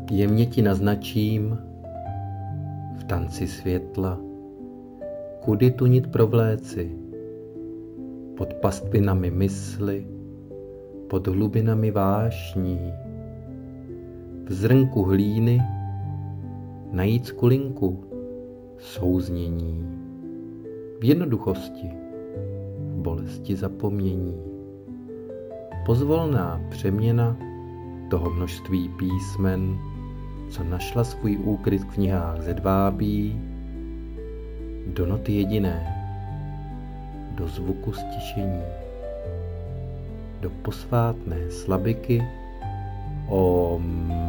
Jemně ti naznačím v tanci světla, kudy tunit provléci, pod pastvinami mysli, pod hlubinami vášní, v zrnku hlíny najít skulinku souznění, v jednoduchosti, v bolesti zapomnění. Pozvolná přeměna toho množství písmen, co našla svůj úkryt v knihách zedvábí, do noty jediné, do zvuku stišení, do posvátné slabiky Om.